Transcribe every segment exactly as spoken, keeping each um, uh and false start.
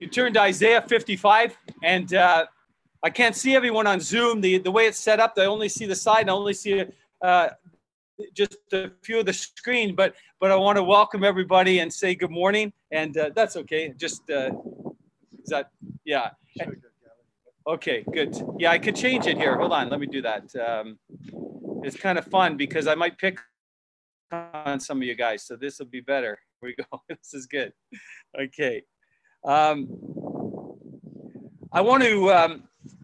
you turn to Isaiah fifty-five, and uh, I can't see everyone on Zoom. The, the way it's set up, I only see the side, and I only see uh, just a few of the screen, but but I want to welcome everybody and say good morning, and uh, that's okay. Just, uh, is that, yeah. Okay, good. Yeah, I could change it here. Hold on, let me do that. Um, it's kind of fun because I might pick on some of you guys, so this will be better. Here we go. This is good. Okay. Um, I want to um,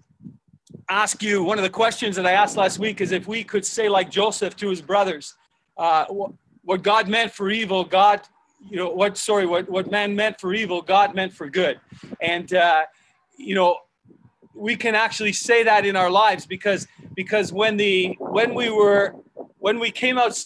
ask you, one of the questions that I asked last week is if we could say like Joseph to his brothers, uh, what, what God meant for evil, God, you know, what, sorry, what, what man meant for evil, God meant for good. And, uh, you know, we can actually say that in our lives because, because when the, when we were, when we came out,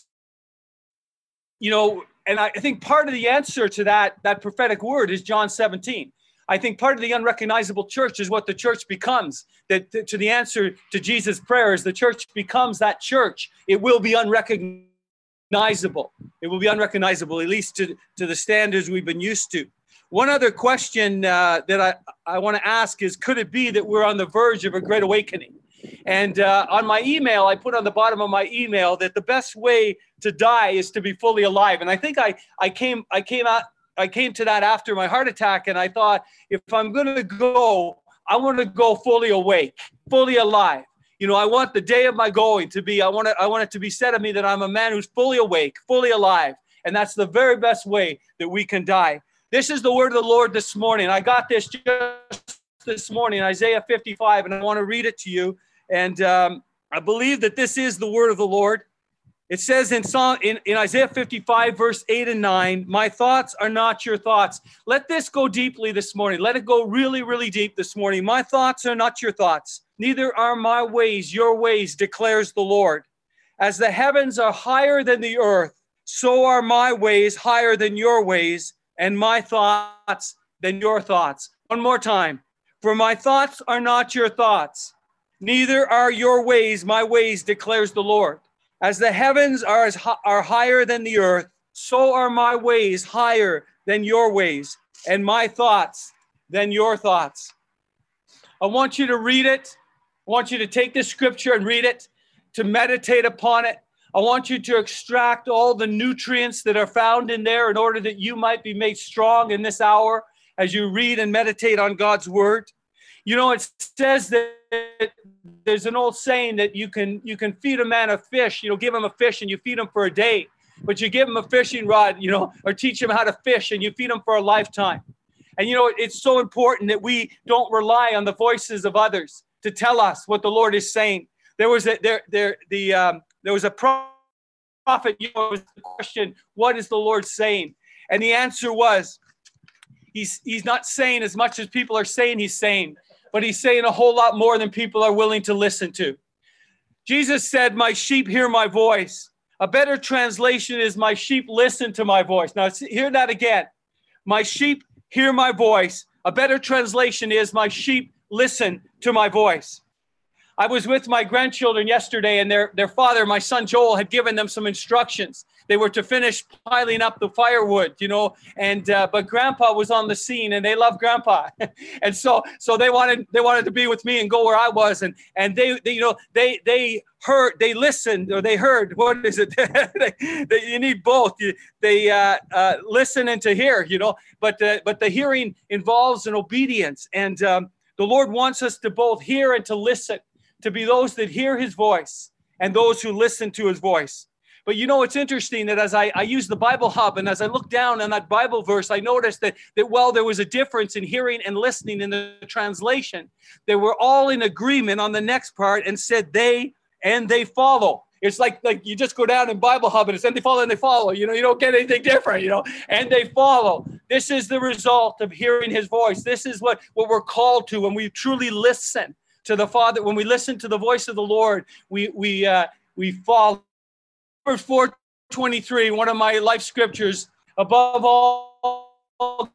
you know, and I think part of the answer to that, that prophetic word is John seventeen. I think part of the unrecognizable church is what the church becomes. That to the answer to Jesus' prayers, the church becomes that church. It will be unrecognizable. It will be unrecognizable, at least to, to the standards we've been used to. One other question uh, that I, I want to ask is, could it be that we're on the verge of a great awakening? And uh, on my email, I put on the bottom of my email that the best way to die is to be fully alive. And I think I, I came, I came out, I came to that after my heart attack. And I thought, if I'm going to go, I want to go fully awake, fully alive. You know, I want the day of my going to be, I want it, I want it to be said of me that I'm a man who's fully awake, fully alive. And that's the very best way that we can die. This is the word of the Lord this morning. I got this just this morning, Isaiah fifty-five, and I want to read it to you. And um, I believe that this is the word of the Lord. It says in, Psalm, in, in Isaiah fifty-five, verse eight and nine, my thoughts are not your thoughts. Let this go deeply this morning. Let it go really, really deep this morning. My thoughts are not your thoughts. Neither are my ways your ways, declares the Lord. As the heavens are higher than the earth, so are my ways higher than your ways, and my thoughts than your thoughts. One more time. For my thoughts are not your thoughts. Neither are your ways my ways, declares the Lord. As the heavens are, as, are higher than the earth, so are my ways higher than your ways, and my thoughts than your thoughts. I want you to read it. I want you to take this scripture and read it, to meditate upon it. I want you to extract all the nutrients that are found in there in order that you might be made strong in this hour as you read and meditate on God's word. You know, it says that there's an old saying that you can you can feed a man a fish, you know, give him a fish and you feed him for a day, but you give him a fishing rod, you know, or teach him how to fish and you feed him for a lifetime. And, you know, it's so important that we don't rely on the voices of others to tell us what the Lord is saying. There was a, there, there, the, um, there was a prophet, you know, it was the question, what is the Lord saying? And the answer was, he's, he's not saying as much as people are saying he's saying, but he's saying a whole lot more than people are willing to listen to. Jesus said, my sheep hear my voice. A better translation is, my sheep listen to my voice. Now, hear that again. My sheep hear my voice. A better translation is, my sheep listen to my voice. I was with my grandchildren yesterday, and their, their father, my son Joel, had given them some instructions. They were to finish piling up the firewood, you know, and uh, but Grandpa was on the scene, and they love Grandpa, and so so they wanted they wanted to be with me and go where I was, and and they, they you know they they heard they listened or they heard what is it? they, they, you need both. You, they uh, uh, listen and to hear, you know, but uh, but the hearing involves an obedience, and um, the Lord wants us to both hear and to listen, to be those that hear his voice and those who listen to his voice. But you know, it's interesting that as I, I use the Bible Hub and as I look down on that Bible verse, I noticed that, that while there was a difference in hearing and listening in the translation, they were all in agreement on the next part and said they and they follow. It's like, like you just go down in Bible Hub and it's and they follow and they follow. You know, you don't get anything different, you know, and they follow. This is the result of hearing his voice. This is what, what we're called to when we truly listen to the Father. When we listen to the voice of the Lord, we, we, uh, we follow. Verse four twenty-three, one of my life scriptures, above all,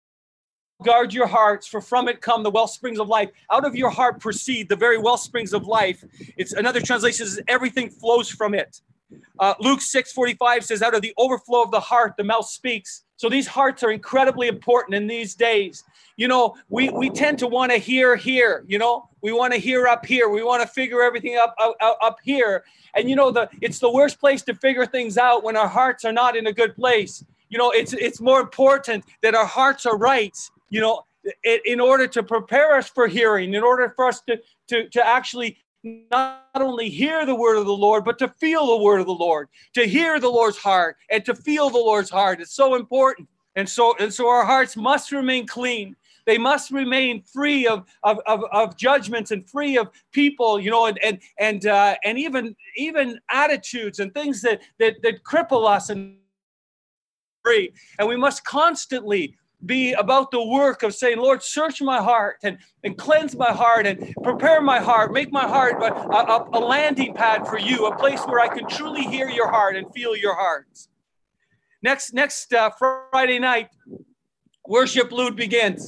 guard your hearts, for from it come the well springs of life. Out of your heart proceed the very well springs of life. It's another translation says everything flows from it. Uh, Luke six forty-five says, out of the overflow of the heart, the mouth speaks. So these hearts are incredibly important in these days. You know, we, we tend to want to hear here, you know, we want to hear up here. We want to figure everything up, up, up here. And, you know, the it's the worst place to figure things out when our hearts are not in a good place. You know, it's it's more important that our hearts are right, you know, in, in order to prepare us for hearing, in order for us to, to, to actually not only hear the word of the Lord, but to feel the word of the Lord, to hear the Lord's heart and to feel the Lord's heart. It's so important. And so, and so our hearts must remain clean. They must remain free of, of, of, of judgments and free of people, you know, and, and, and, uh, and even, even attitudes and things that, that, that cripple us and free. And we must constantly be about the work of saying, Lord, search my heart and, and cleanse my heart and prepare my heart, make my heart a, a, a landing pad for you, a place where I can truly hear your heart and feel your heart. Next, next uh, Friday night, Worship Lude begins.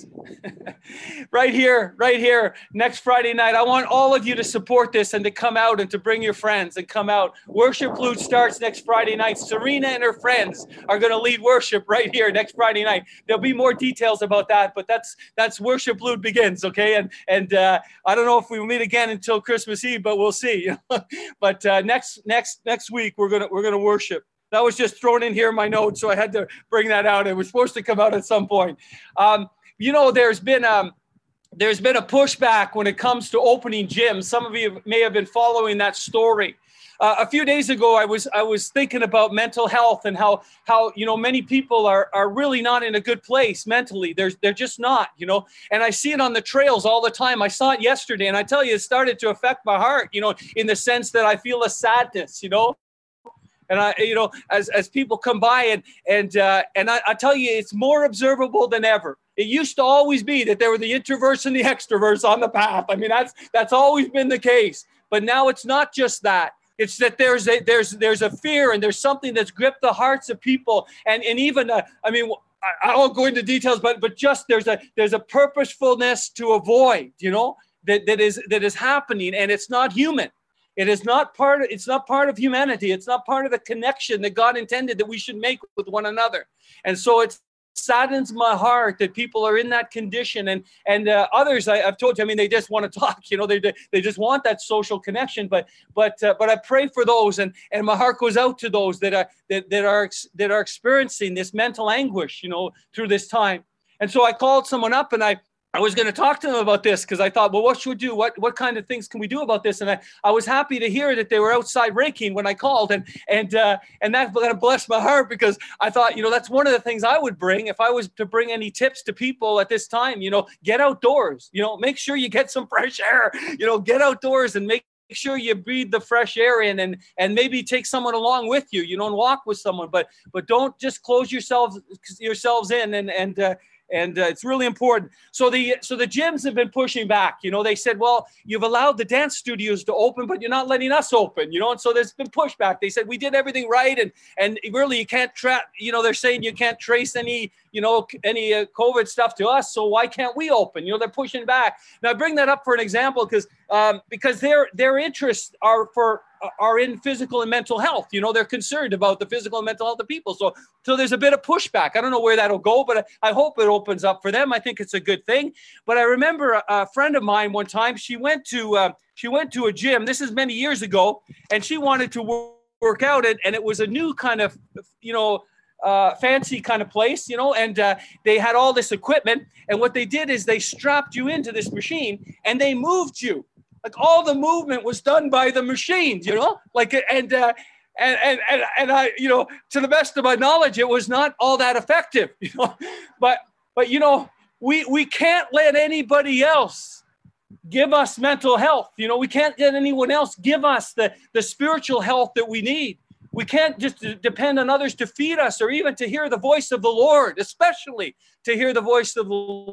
Right here, right here, next Friday night. I want all of you to support this and to come out and to bring your friends and come out. Worship Lude starts next Friday night. Serena and her friends are going to lead worship right here next Friday night. There'll be more details about that, but that's that's Worship Lude begins, okay? And and uh, I don't know if we will meet again until Christmas Eve, but we'll see. But uh, next next next week we're gonna we're gonna worship. That was just thrown in here in my notes, so I had to bring that out. It was supposed to come out at some point. Um, you know, there's been um, there's been a pushback when it comes to opening gyms. Some of you may have been following that story. Uh, a few days ago, I was I was thinking about mental health and how how you know many people are are really not in a good place mentally. They're they're just not, you know. And I see it on the trails all the time. I saw it yesterday, and I tell you, it started to affect my heart, you know, in the sense that I feel a sadness, you know. And I, you know, as, as people come by and, and, uh, and I, I tell you, it's more observable than ever. It used to always be that there were the introverts and the extroverts on the path. I mean, that's, that's always been the case, but now it's not just that. It's that there's a, there's, there's a fear and there's something that's gripped the hearts of people. And, and even, uh, I mean, I, I won't go into details, but, but just there's a, there's a purposefulness to avoid, you know, that, that is, that is happening, and it's not human. It is not part of, it's not part of humanity. It's not part of the connection that God intended that we should make with one another. And so it saddens my heart that people are in that condition. And, and uh, others, I, I've told you, I mean, they just want to talk, you know, they, they just want that social connection. But, but, uh, but I pray for those, and, and my heart goes out to those that are, that, that are, that are experiencing this mental anguish, you know, through this time. And so I called someone up, and I, I was going to talk to them about this because I thought, well, what should we do? What what kind of things can we do about this? And I, I was happy to hear that they were outside raking when I called, and and uh, and that kind of blessed my heart, because I thought, you know, that's one of the things I would bring if I was to bring any tips to people at this time. You know, get outdoors. You know, make sure you get some fresh air. You know, get outdoors and make sure you breathe the fresh air in, and and maybe take someone along with you. You know, and walk with someone, but but don't just close yourselves yourselves in and and. Uh, And uh, it's really important. So the so the gyms have been pushing back. You know, they said, well, you've allowed the dance studios to open, but you're not letting us open. You know, and so there's been pushback. They said we did everything right, and and really you can't track. You know, they're saying you can't trace any you know any uh, COVID stuff to us. So why can't we open? You know, they're pushing back. Now I bring that up for an example because um, because their their interests are for. are in physical and mental health. You know, they're concerned about the physical and mental health of people. So, so there's a bit of pushback. I don't know where that'll go, but I, I hope it opens up for them. I think it's a good thing. But I remember a, a friend of mine one time, she went to, uh, she went to a gym. This is many years ago, and she wanted to work, work out it. And it was a new kind of, you know, uh, fancy kind of place, you know, and uh, they had all this equipment. And what they did is they strapped you into this machine and they moved you. Like all the movement was done by the machines, you know, like, and, uh, and, and, and, and I, you know, to the best of my knowledge, it was not all that effective, you know, but, but, you know, we, we can't let anybody else give us mental health. You know, we can't let anyone else give us the, the spiritual health that we need. We can't just depend on others to feed us or even to hear the voice of the Lord, especially to hear the voice of the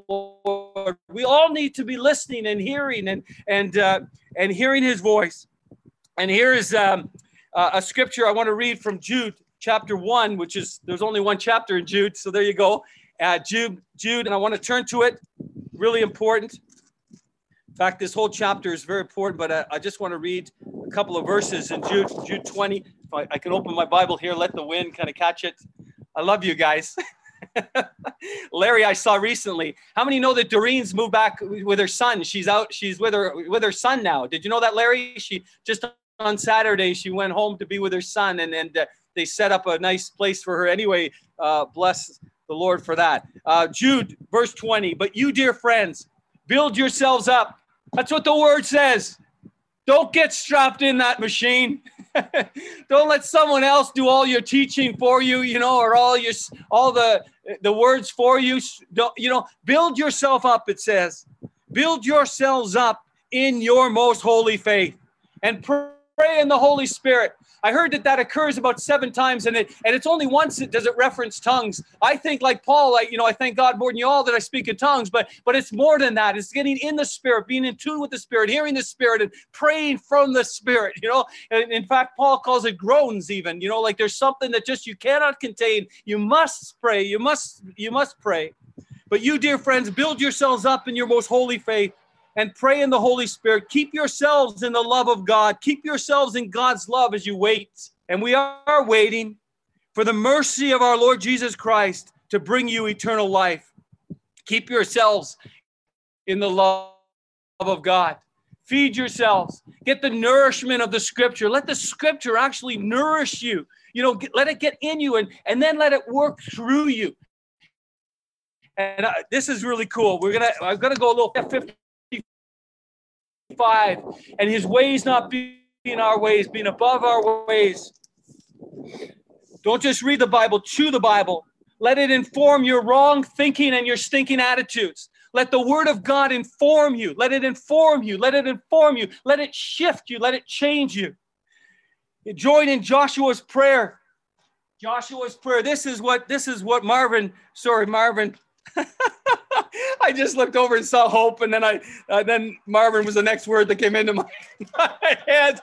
Lord. We all need to be listening and hearing and and uh, and hearing his voice. And here is um, uh, a scripture I want to read from Jude chapter one, which is, there's only one chapter in Jude. So there you go. Uh, Jude, Jude, and I want to turn to it. Really important. In fact, this whole chapter is very important, but I, I just want to read a couple of verses in Jude, Jude twenty. If I, I can open my Bible here, let the wind kind of catch it. I love you guys. Larry, I saw recently. How many know that Doreen's moved back with her son? She's out. She's with her with her son now. Did you know that, Larry? She just on Saturday she went home to be with her son, and and uh, they set up a nice place for her. Anyway, uh, bless the Lord for that. Uh, Jude, verse twenty. But you, dear friends, build yourselves up. That's what the word says. Don't get strapped in that machine. Don't let someone else do all your teaching for you, you know, or all your all the the words for you. Don't, you know, build yourself up, it says. Build yourselves up in your most holy faith and pray in the Holy Spirit. I heard that that occurs about seven times, and it and it's only once it does it reference tongues. I think, like Paul, like you know, I thank God more than you all that I speak in tongues, but but it's more than that. It's getting in the Spirit, being in tune with the Spirit, hearing the Spirit, and praying from the Spirit. You know, and in fact, Paul calls it groans. Even you know, like there's something that just you cannot contain. You must pray. You must you must pray. But you, dear friends, build yourselves up in your most holy faith. And pray in the Holy Spirit. Keep yourselves in the love of God. Keep yourselves in God's love as you wait. And we are waiting for the mercy of our Lord Jesus Christ to bring you eternal life. Keep yourselves in the love of God. Feed yourselves. Get the nourishment of the Scripture. Let the Scripture actually nourish you. You know, get, let it get in you, and, and then let it work through you. And uh, this is really cool. We're gonna. I'm gonna go a little fifty. Five, and his ways not being our ways, being above our ways. Don't just read the Bible, chew the Bible. Let it inform your wrong thinking and your stinking attitudes. Let the word of God inform you. Let it inform you. Let it inform you. Let it shift you. Let it change you. Join in Joshua's prayer. Joshua's prayer. This is what, this is what Marvin, sorry, Marvin, I just looked over and saw hope, and then I, uh, then Marvin was the next word that came into my, my head.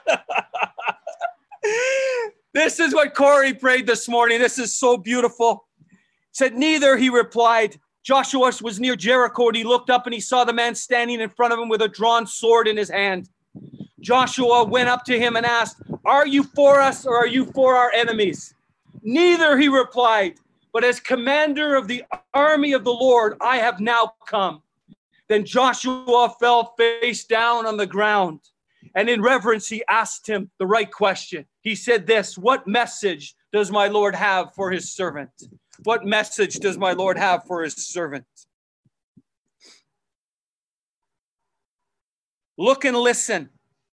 This is what Corey prayed this morning. This is so beautiful. Said, neither, he replied. Joshua was near Jericho, and he looked up and he saw the man standing in front of him with a drawn sword in his hand. Joshua went up to him and asked, are you for us or are you for our enemies? Neither, he replied. But as commander of the army of the Lord, I have now come. Then Joshua fell face down on the ground. And in reverence, he asked him the right question. He said this, what message does my Lord have for his servant? What message does my Lord have for his servant? Look and listen.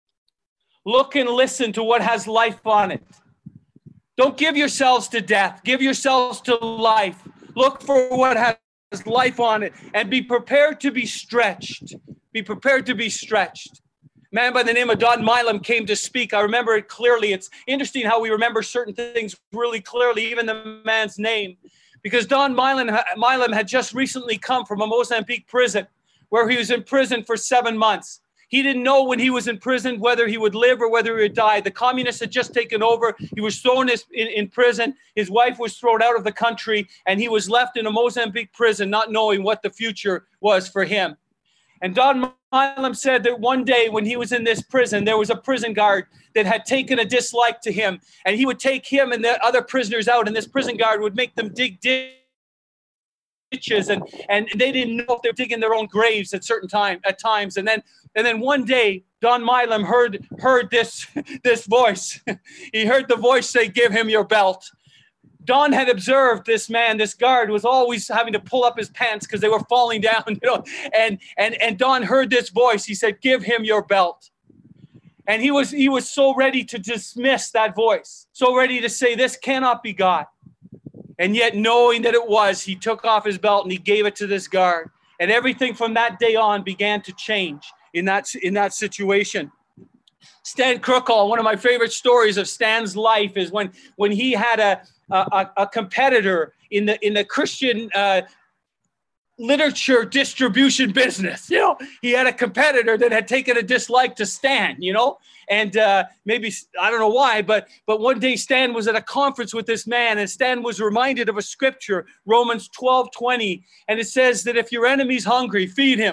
Look and listen to what has life on it. Don't give yourselves to death. Give yourselves to life. Look for what has life on it and be prepared to be stretched. Be prepared to be stretched. A man by the name of Don Milam came to speak. I remember it clearly. It's interesting how we remember certain things really clearly, even the man's name. Because Don Milam, Milam had just recently come from a Mozambique prison where he was in prison for seven months. He didn't know when he was in prison whether he would live or whether he would die. The communists had just taken over. He was thrown in, in prison. His wife was thrown out of the country, and he was left in a Mozambique prison not knowing what the future was for him. And Don Milam said that one day when he was in this prison, there was a prison guard that had taken a dislike to him, and he would take him and the other prisoners out, and this prison guard would make them dig ditches, and, and they didn't know if they were digging their own graves at certain time at times. And then and then one day, Don Milam heard heard this this voice. He heard the voice say, "Give him your belt." Don had observed this man, this guard, was always having to pull up his pants because they were falling down, you know. And and and Don heard this voice. He said, "Give him your belt." And he was he was so ready to dismiss that voice, so ready to say, "This cannot be God." And yet, knowing that it was, he took off his belt and he gave it to this guard. And everything from that day on began to change in that in that situation. Stan Krookall, one of my favorite stories of Stan's life is when when he had a a, a competitor in the in the Christian uh, literature distribution business. You know, he had a competitor that had taken a dislike to Stan. You know, and uh, maybe I don't know why, but but one day Stan was at a conference with this man, and Stan was reminded of a scripture, Romans twelve twenty, and it says that if your enemy's hungry, feed him.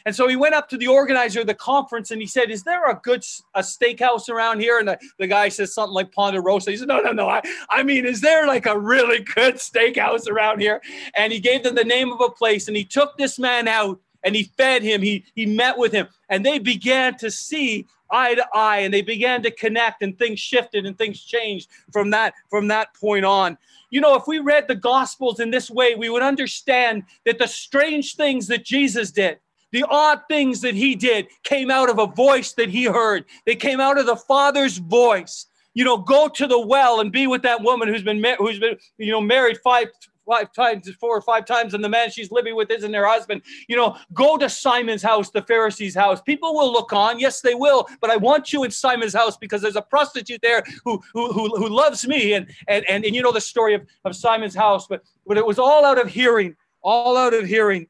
And so he went up to the organizer of the conference and he said, is there a good a steakhouse around here? And the, the guy says something like Ponderosa. He said, no, no, no. I, I mean, is there like a really good steakhouse around here? And he gave them the name of a place, and he took this man out and he fed him. He, he met with him, and they began to see eye to eye, and they began to connect, and things shifted and things changed from that, from that point on. You know, if we read the Gospels in this way, we would understand that the strange things that Jesus did, the odd things that he did, came out of a voice that he heard. They came out of the Father's voice. You know, go to the well and be with that woman who's been, who's been, you know, married five, five times, four or five times, and the man she's living with isn't her husband. You know, go to Simon's house, the Pharisee's house. People will look on. Yes, they will. But I want you in Simon's house because there's a prostitute there who who who, who loves me. And, and and and you know the story of, of Simon's house. But but it was all out of hearing, all out of hearing.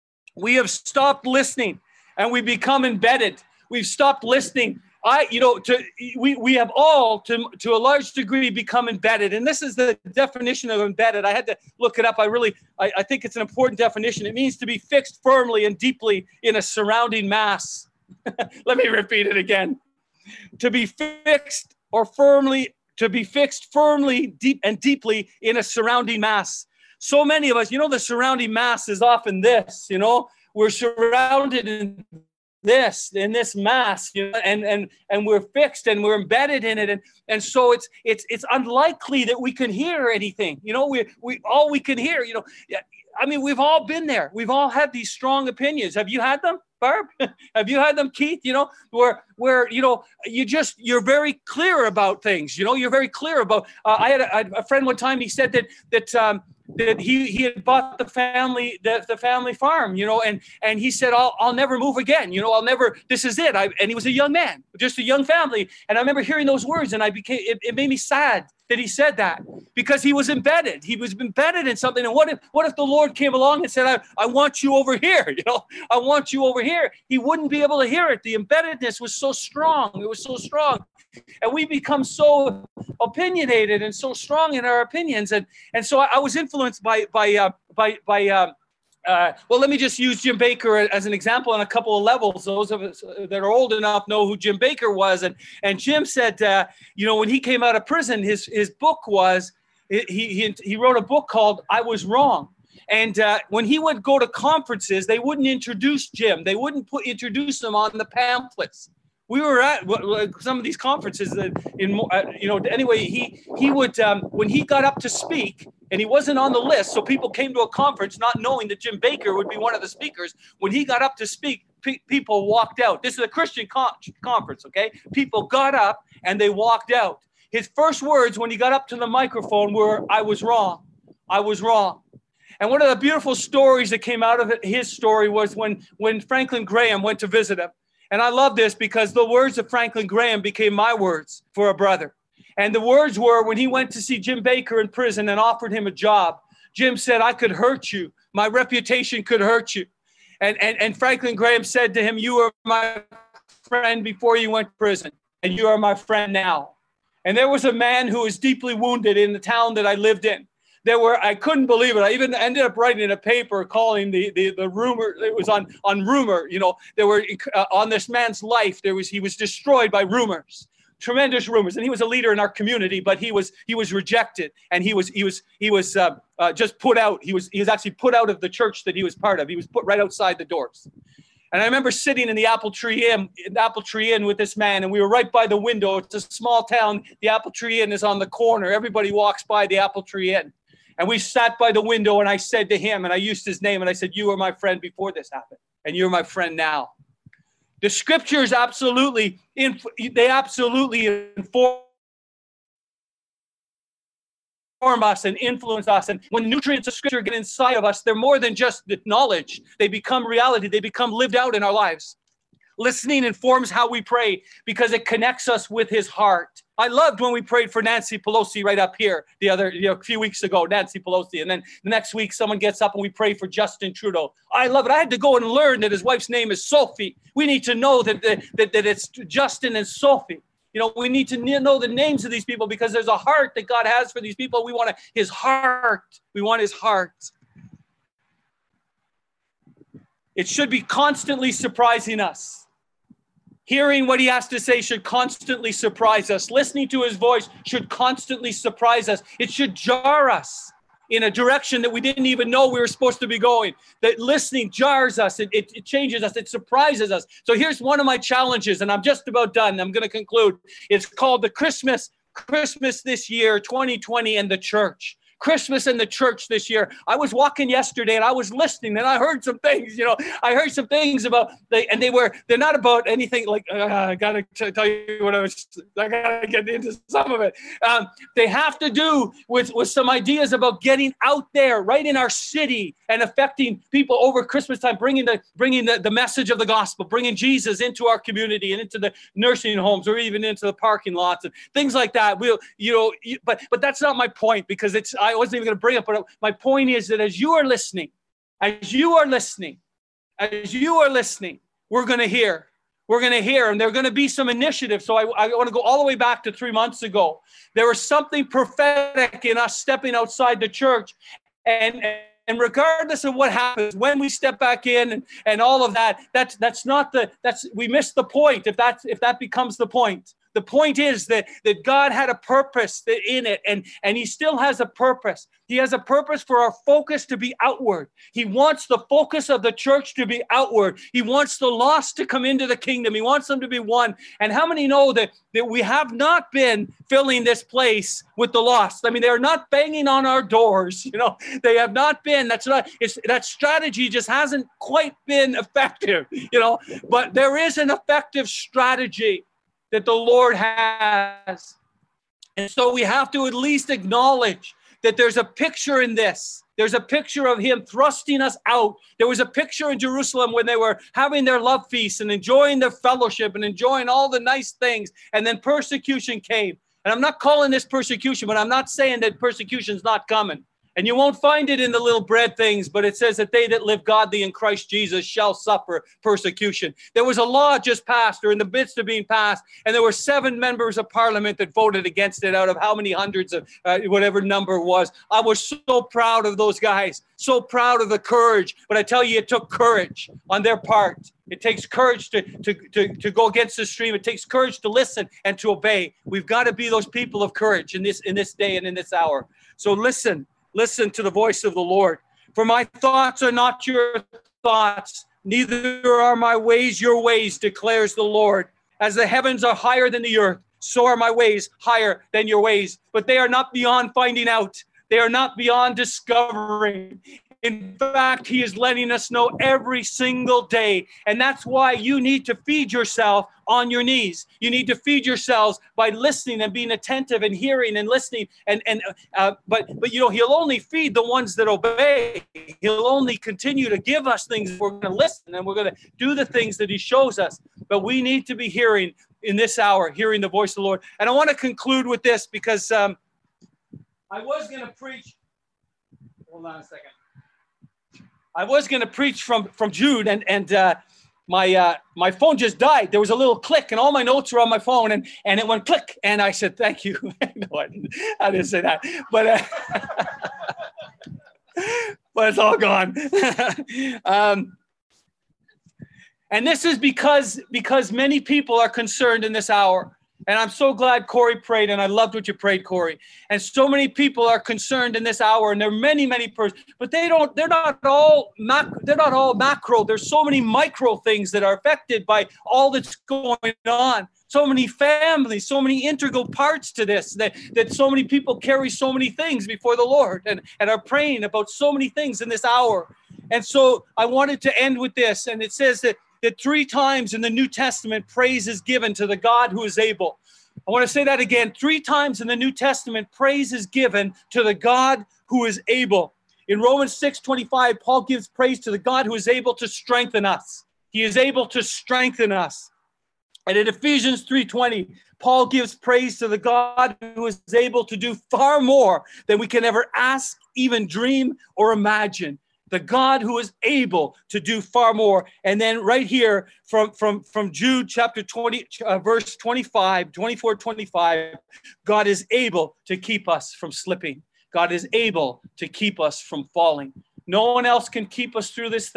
We have stopped listening, and we become embedded. We've stopped listening. I, you know, to, we, we have all, to, to a large degree, become embedded. And this is the definition of embedded. I had to look it up. I really, I, I think it's an important definition. It means to be fixed firmly and deeply in a surrounding mass. Let me repeat it again. To be fixed or firmly, to be fixed firmly, deep and deeply in a surrounding mass. So many of us, you know, the surrounding mass is often this, you know, we're surrounded in this, in this mass, you know, and, and, and we're fixed and we're embedded in it. And, and so it's, it's, it's unlikely that we can hear anything, you know, we, we, all we can hear, you know, I mean, we've all been there. We've all had these strong opinions. Have you had them, Barb? Have you had them, Keith? You know, where, where, you know, you just, you're very clear about things, you know, you're very clear about, uh, I had a, a friend one time, he said that, that, um, that he, he had bought the family, the, the family farm, you know, and, and he said, I'll, I'll never move again. You know, I'll never, this is it. I, and he was a young man, just a young family. And I remember hearing those words, and I became, it, it made me sad that he said that, because he was embedded. He was embedded in something. And what if, what if the Lord came along and said, I, I want you over here, you know, I want you over here. He wouldn't be able to hear it. The embeddedness was so strong. It was so strong. And we become so opinionated and so strong in our opinions. And, and so I, I was influenced by, by, uh, by, by, uh, uh, well, let me just use Jim Bakker as an example on a couple of levels. Those of us that are old enough know who Jim Bakker was. And, and Jim said, uh, you know, when he came out of prison, his, his book was, he, he, he wrote a book called I Was Wrong. And uh, when he would go to conferences, they wouldn't introduce Jim. They wouldn't put, introduce him on the pamphlets. We were at some of these conferences that in, uh, you know, anyway, he, he would, um, when he got up to speak, and he wasn't on the list, so people came to a conference not knowing that Jim Bakker would be one of the speakers. When he got up to speak, pe- people walked out. This is a Christian con- conference, okay? People got up and they walked out. His first words when he got up to the microphone were, I was wrong. I was wrong. And one of the beautiful stories that came out of it, his story was when, when Franklin Graham went to visit him. And I love this because the words of Franklin Graham became my words for a brother. And the words were, when he went to see Jim Bakker in prison and offered him a job, Jim said, I could hurt you. My reputation could hurt you. And, and, and Franklin Graham said to him, you were my friend before you went to prison, and you are my friend now. And there was a man who was deeply wounded in the town that I lived in. There were, I couldn't believe it. I even ended up writing a paper calling the, the, the rumor, it was on, on rumor, you know, there were, uh, on this man's life, there was, he was destroyed by rumors, tremendous rumors. And he was a leader in our community, but he was, he was rejected. And he was, he was, he was uh, uh, just put out. He was, he was actually put out of the church that he was part of. He was put right outside the doors. And I remember sitting in the Apple Tree Inn, in the Apple Tree Inn with this man, and we were right by the window. It's a small town. The Apple Tree Inn is on the corner. Everybody walks by the Apple Tree Inn. And we sat by the window, and I said to him, and I used his name, and I said, you were my friend before this happened, and you're my friend now. The scriptures absolutely, they absolutely inform us and influence us. And when the nutrients of scripture get inside of us, they're more than just the knowledge. They become reality. They become lived out in our lives. Listening informs how we pray because it connects us with his heart. I loved when we prayed for Nancy Pelosi right up here the other, you know, a few weeks ago, Nancy Pelosi. And then the next week, someone gets up and we pray for Justin Trudeau. I love it. I had to go and learn that his wife's name is Sophie. We need to know that, that, that, that it's Justin and Sophie. You know, we need to know the names of these people because there's a heart that God has for these people. We want to, his heart. We want his heart. It should be constantly surprising us. Hearing what he has to say should constantly surprise us. Listening to his voice should constantly surprise us. It should jar us in a direction that we didn't even know we were supposed to be going. That listening jars us. It, it, it changes us. It surprises us. So here's one of my challenges, and I'm just about done. I'm going to conclude. It's called the Christmas, Christmas this year, twenty twenty, and the church. Christmas in the church this year. I was walking yesterday and I was listening and I heard some things, you know, I heard some things about, they, and they were, they're not about anything like, uh, I got to tell you what I was, I got to get into some of it. Um, they have to do with, with some ideas about getting out there right in our city and affecting people over Christmas time, bringing the, bringing the, the message of the gospel, bringing Jesus into our community and into the nursing homes or even into the parking lots and things like that. We'll, you know, but, but that's not my point, because it's, I wasn't even going to bring it, but my point is that as you are listening, as you are listening, as you are listening, we're going to hear, we're going to hear, and there are going to be some initiatives. So I, I want to go all the way back to three months ago. There was something prophetic in us stepping outside the church, and and regardless of what happens when we step back in and, and all of that, that's that's not the that's we missed the point if that's if that becomes the point. The point is that, that God had a purpose in it, and, and he still has a purpose. He has a purpose for our focus to be outward. He wants the focus of the church to be outward. He wants the lost to come into the kingdom. He wants them to be one. And how many know that, that we have not been filling this place with the lost? I mean, they're not banging on our doors. You know, they have not been. That's not, it's, that strategy just hasn't quite been effective, you know, but there is an effective strategy that the Lord has. And so we have to at least acknowledge that there's a picture in this. There's a picture of him thrusting us out. There was a picture in Jerusalem when they were having their love feast and enjoying their fellowship and enjoying all the nice things. And then persecution came. And I'm not calling this persecution, but I'm not saying that persecution's not coming. And you won't find it in the little bread things, but it says that they that live godly in Christ Jesus shall suffer persecution. There was a law just passed, or in the midst of being passed, and there were seven members of parliament that voted against it out of how many hundreds of uh, whatever number it was. I was so proud of those guys, so proud of the courage. But I tell you, it took courage on their part. It takes courage to, to, to, to go against the stream. It takes courage to listen and to obey. We've got to be those people of courage in this, in this day and in this hour. So listen. Listen to the voice of the Lord. For my thoughts are not your thoughts, neither are my ways your ways, declares the Lord. As the heavens are higher than the earth, so are my ways higher than your ways. But they are not beyond finding out. They are not beyond discovering. In fact, he is letting us know every single day. And that's why you need to feed yourself on your knees. You need to feed yourselves by listening and being attentive and hearing and listening. And, and uh, but, but, you know, he'll only feed the ones that obey. He'll only continue to give us things. We're going to listen and we're going to do the things that he shows us. But we need to be hearing in this hour, hearing the voice of the Lord. And I want to conclude with this because um, I was going to preach. Hold on a second. I was going to preach from, from Jude, and, and uh, my uh, my phone just died. There was a little click, and all my notes were on my phone, and, and it went click, and I said, thank you. No, I didn't, I didn't say that, but, uh, but it's all gone. um, and this is because, because many people are concerned in this hour. And I'm so glad Corey prayed, and I loved what you prayed, Corey. And so many people are concerned in this hour, and there are many, many persons, but they don't, they're not all mac, they're not all macro. There's so many micro things that are affected by all that's going on. So many families, so many integral parts to this, that, that so many people carry so many things before the Lord and, and are praying about so many things in this hour. And so I wanted to end with this, and it says that that three times in the New Testament, praise is given to the God who is able. I want to say that again. Three times in the New Testament, praise is given to the God who is able. In Romans six twenty-five, Paul gives praise to the God who is able to strengthen us. He is able to strengthen us. And in Ephesians three twenty, Paul gives praise to the God who is able to do far more than we can ever ask, even dream, or imagine. The God who is able to do far more. And then right here from, from, from Jude chapter twenty, uh, verse twenty-five, twenty-four, twenty-five, God is able to keep us from slipping. God is able to keep us from falling. No one else can keep us through this thing.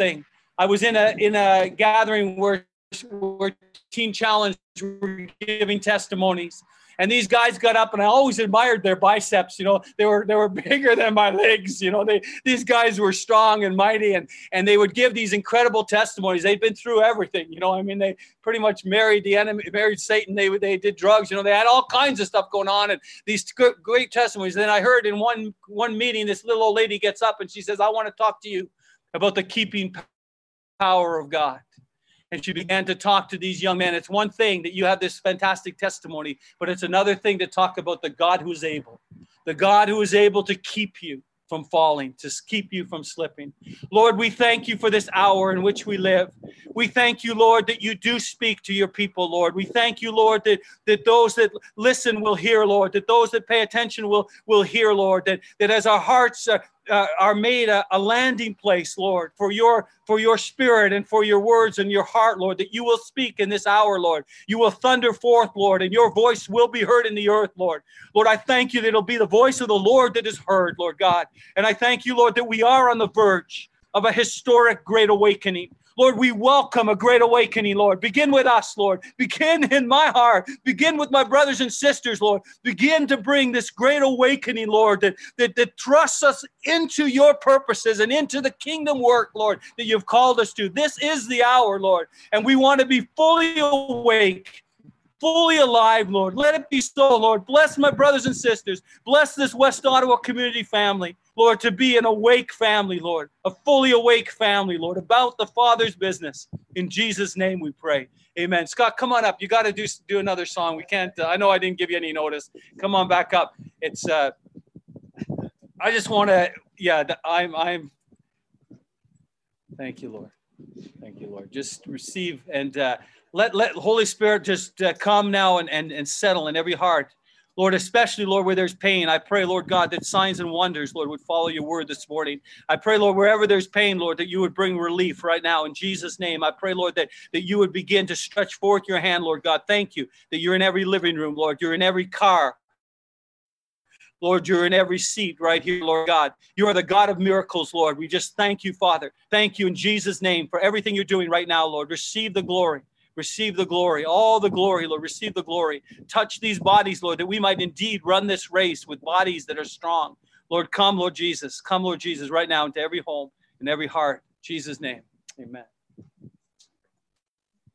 I was in a in a gathering where, where Teen Challenge were giving testimonies. And these guys got up, and I always admired their biceps. You know, they were they were bigger than my legs. You know, they these guys were strong and mighty, and and they would give these incredible testimonies. They'd been through everything. You know, I mean, they pretty much married the enemy, married Satan. They they did drugs. You know, they had all kinds of stuff going on, and these great testimonies. Then I heard in one one meeting, this little old lady gets up and she says, "I want to talk to you about the keeping power of God." And she began to talk to these young men. It's one thing that you have this fantastic testimony, but it's another thing to talk about the God who is able, the God who is able to keep you from falling, to keep you from slipping. Lord, we thank you for this hour in which we live. We thank you, Lord, that you do speak to your people, Lord. We thank you, Lord, that, that those that listen will hear, Lord, that those that pay attention will, will hear, Lord, that, that as our hearts are, uh, are made a, a landing place, Lord, for your, for your spirit and for your words and your heart, Lord, that you will speak in this hour, Lord. You will thunder forth, Lord, and your voice will be heard in the earth, Lord. Lord, I thank you that it'll be the voice of the Lord that is heard, Lord God. And I thank you, Lord, that we are on the verge of a historic great awakening. Lord, we welcome a great awakening, Lord. Begin with us, Lord. Begin in my heart. Begin with my brothers and sisters, Lord. Begin to bring this great awakening, Lord, that, that, that thrusts us into your purposes and into the kingdom work, Lord, that you've called us to. This is the hour, Lord, and we want to be fully awake, fully alive, Lord. Let it be so, Lord. Bless my brothers and sisters. Bless this West Ottawa community family, Lord, to be an awake family, Lord, a fully awake family, Lord, about the Father's business. In Jesus' name we pray. Amen. Scott, come on up. You got to do do another song. We can't, uh, I know I didn't give you any notice. Come on back up. It's, uh, I just want to, yeah, I'm, I'm, thank you, Lord. Thank you, Lord. Just receive and uh, let, let Holy Spirit just uh, come now and, and, and settle in every heart. Lord, especially, Lord, where there's pain, I pray, Lord God, that signs and wonders, Lord, would follow your word this morning. I pray, Lord, wherever there's pain, Lord, that you would bring relief right now in Jesus' name. I pray, Lord, that, that you would begin to stretch forth your hand, Lord God. Thank you that you're in every living room, Lord. You're in every car. Lord, you're in every seat right here, Lord God. You are the God of miracles, Lord. We just thank you, Father. Thank you in Jesus' name for everything you're doing right now, Lord. Receive the glory. Receive the glory, all the glory, Lord. Receive the glory. Touch these bodies, Lord, that we might indeed run this race with bodies that are strong. Lord, come, Lord Jesus. Come, Lord Jesus, right now into every home and every heart. In Jesus' name, amen.